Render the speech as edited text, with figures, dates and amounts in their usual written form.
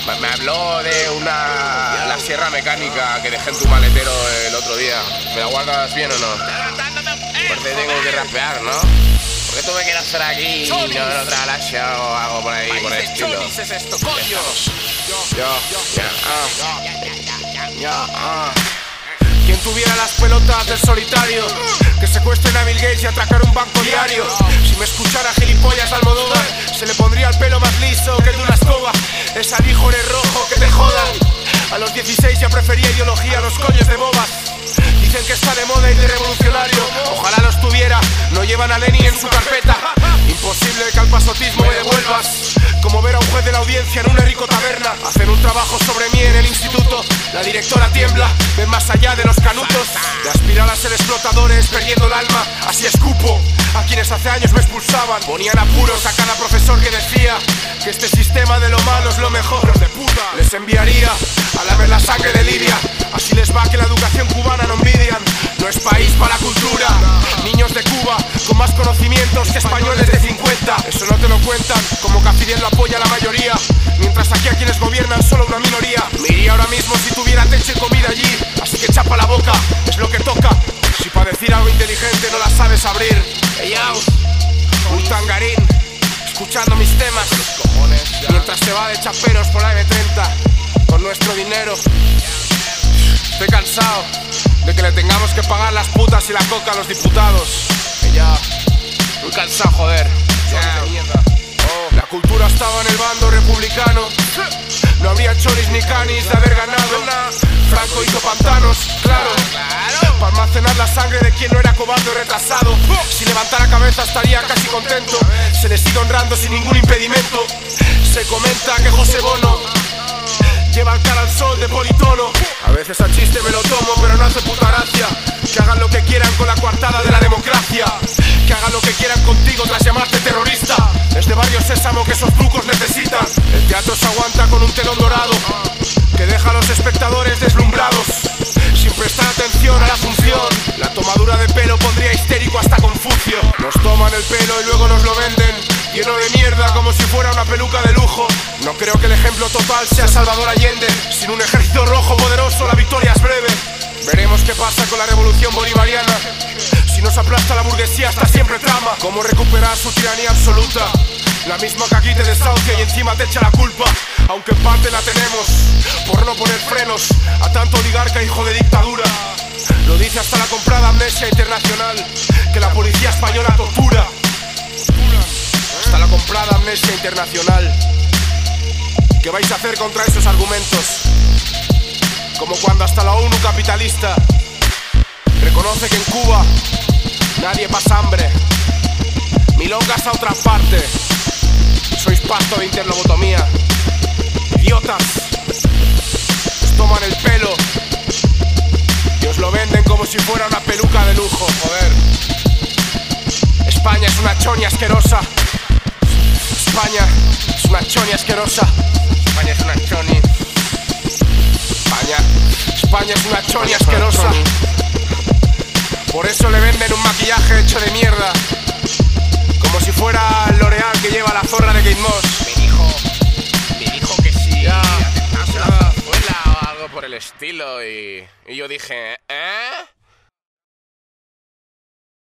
Me habló de la sierra mecánica que dejé en tu maletero el otro día. ¿Me la guardas bien o no? Porque tengo que rapear, ¿no? ¿Por qué tú me quieres hacer aquí no en otra galaxia o algo por ahí, por el estilo? ¿Qué es esto, coño? Quien tuviera las pelotas del solitario, que secuestren a Bill Gates y atracar un banco diario. Si me escuchara gilipollas Almodóvar, se le pondría el pelo más liso que el de una escoba. Es al hijo eres rojo, que te jodan. A los 16 ya prefería ideología a los coños de bobas. Dicen que está de moda y de revolucionario. Ojalá los tuviera, no llevan a Lenin en su carpeta. Imposible que al pasotismo me devuelvas. Como ver a un juez de la audiencia en una rico taberna. Hacen un trabajo sobre mí en el instituto. La directora tiembla, ven más allá de los canutos. De aspirar a ser explotadores, perdiendo el alma. Así escupo a quienes hace años me expulsaban. Ponían apuros a cada profesor que decía que este sistema de lo malo es lo mejor. De puta, les enviaría a lamer la sangre de Libia. Así les va que la educación cubana no envidian. No es país para la cultura. Niños de Cuba con más conocimientos que españoles de 50. Eso no te lo cuentan, como que Fidel lo apoya a la mayoría. Mientras aquí a quienes gobiernan solo una minoría. Me iría ahora mismo si tuviera techo y comida allí. Así que chapa la boca, es lo que toca. Si para decir algo inteligente no la sabes abrir. Un tangarín, escuchando mis temas mientras se va de chaperos por la M30 con nuestro dinero. Estoy cansado de que le tengamos que pagar las putas y la coca a los diputados. Muy cansado, joder. La cultura estaba en el bando republicano. No habría choris ni canis de haber ganado. Franco hizo pantanos, claro, para almacenar la sangre de quien no era cobarde o retrasado. Si levantara cabeza estaría casi contento. Se le sigue honrando sin ningún impedimento. Se comenta que José Bono lleva el cara al sol de politono. A veces al chiste me lo tomo, pero no hace puta gracia. Que hagan lo que quieran con la coartada de la democracia. Que hagan lo que quieran contigo tras llamarte terrorista. Es de Barrio Sésamo que esos trucos necesitan. El teatro se aguanta con un telón dorado que deja a los espectadores deslumbrados, sin prestar atención a la función. La tomadura de pelo pondría histérico hasta Confucio. Nos toman el pelo y luego nos lo venden lleno de mierda como si fuera una peluca de lujo. No creo que el ejemplo total sea Salvador Allende. Sin un ejército rojo poderoso la victoria es breve. Veremos qué pasa con la revolución bolivariana. Si nos aplasta la burguesía hasta siempre trama cómo recuperar su tiranía absoluta. La misma que aquí te desahucia y encima te echa la culpa. Aunque en parte la tenemos por no poner frenos a tanto oligarca hijo de dictadura. Lo dice hasta la comprada Amnesia Internacional, que la policía española tortura. Hasta la comprada Amnesia Internacional. ¿Qué vais a hacer contra esos argumentos? Como cuando hasta la ONU capitalista reconoce que en Cuba nadie pasa hambre. Milongas a otra parte. Sois pacto de interlobotomía. Idiotas. Os toman el pelo y os lo venden como si fuera una peluca de lujo, joder. España es una choña asquerosa. España es una choña asquerosa. España es una choni. España es una choña asquerosa. Por eso le venden un maquillaje hecho de mierda, como si fuera el L'Oreal que lleva la zorra de Kate Moss. Me dijo que sí, atentase a la Venezuela o algo por el estilo y yo dije, ¿eh?